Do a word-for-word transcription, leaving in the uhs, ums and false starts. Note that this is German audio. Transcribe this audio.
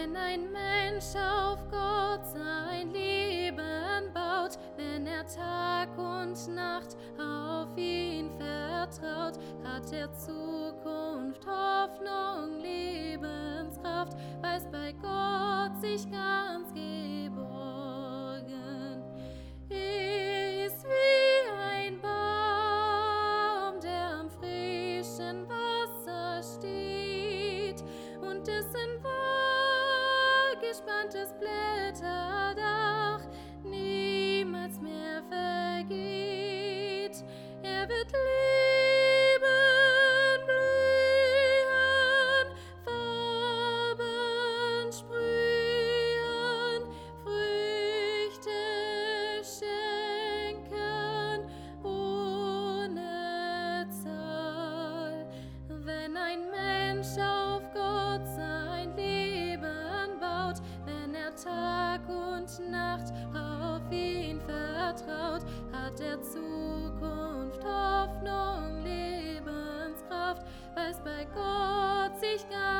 Wenn ein Mensch auf Gott sein Leben baut, wenn er Tag und Nacht auf ihn vertraut, hat er Zukunft, Hoffnung, Lebenskraft, weiß bei Gott sich ganz geborgen. Er ist wie ein Baum, der am frischen Wasser steht und dessen wohlgespanntes Blätterdach niemals mehr vergeht. Er wird leben, blühen, Farben sprühen, Früchte schenken ohne Zahl. Wenn ein Mensch auf Gott sein Leben baut, wenn er Tag und Nacht auf ihn vertraut, hat er Zukunft, Hoffnung, Lebenskraft, weiß bei Gott sich ganz